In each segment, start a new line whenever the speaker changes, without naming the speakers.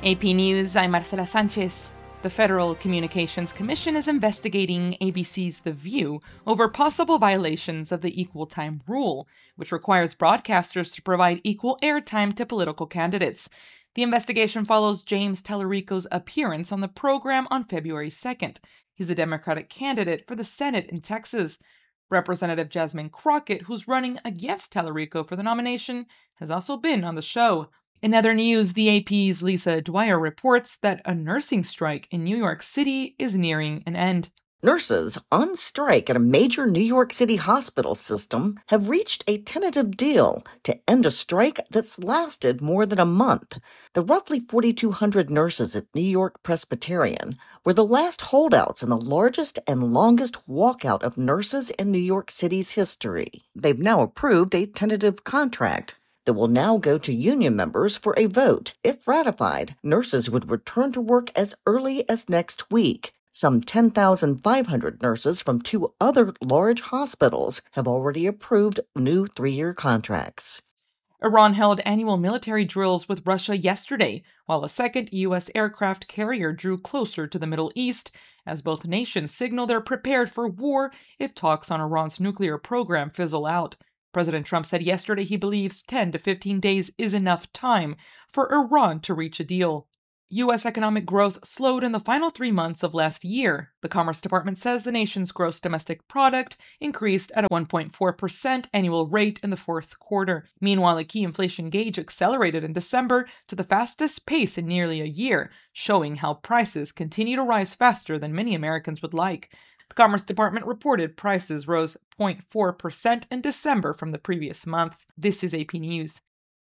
AP News, I'm Marcela Sanchez. The Federal Communications Commission is investigating ABC's The View over possible violations of the Equal Time Rule, which requires broadcasters to provide equal airtime to political candidates. The investigation follows James Tallarico's appearance on the program on February 2nd. He's the Democratic candidate for the Senate in Texas. Representative Jasmine Crockett, who's running against Tallarico for the nomination, has also been on the show. In other news, the AP's Lisa Dwyer reports that a nursing strike in New York City is nearing an end.
Nurses on strike at a major New York City hospital system have reached a tentative deal to end a strike that's lasted more than a month. The roughly 4,200 nurses at New York Presbyterian were the last holdouts in the largest and longest walkout of nurses in New York City's history. They've now approved a tentative contract that will now go to union members for a vote. If ratified, nurses would return to work as early as next week. Some 10,500 nurses from two other large hospitals have already approved new 3-year contracts.
Iran held annual military drills with Russia yesterday, while a second U.S. aircraft carrier drew closer to the Middle East, as both nations signal they're prepared for war if talks on Iran's nuclear program fizzle out. President Trump said yesterday he believes 10 to 15 days is enough time for Iran to reach a deal. U.S. economic growth slowed in the final 3 months of last year. The Commerce Department says the nation's gross domestic product increased at a 1.4% annual rate in the fourth quarter. Meanwhile, a key inflation gauge accelerated in December to the fastest pace in nearly a year, showing how prices continue to rise faster than many Americans would like. The Commerce Department reported prices rose 0.4% in December from the previous month. This is AP News.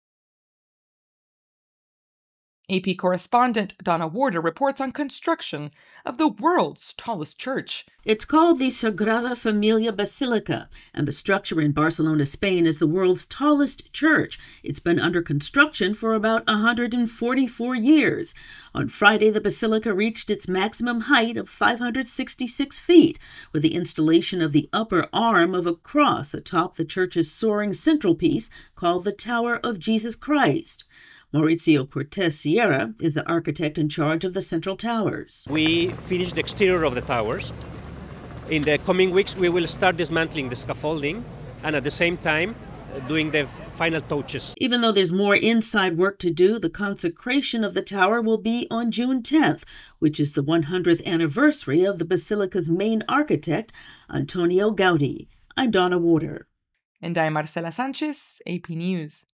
AP correspondent Donna Warder reports on construction of the world's tallest church.
It's called the Sagrada Familia Basilica, and the structure in Barcelona, Spain is the world's tallest church. It's been under construction for about 144 years. On Friday, the basilica reached its maximum height of 566 feet, with the installation of the upper arm of a cross atop the church's soaring central piece called the Tower of Jesus Christ. Mauricio Cortez Sierra is the architect in charge of the central towers.
We finished the exterior of the towers. In the coming weeks, we will start dismantling the scaffolding and at the same time doing the final touches.
Even though there's more inside work to do, the consecration of the tower will be on June 10th, which is the 100th anniversary of the basilica's main architect, Antonio Gaudí. I'm Donna Warder.
And I'm Marcela Sanchez, AP News.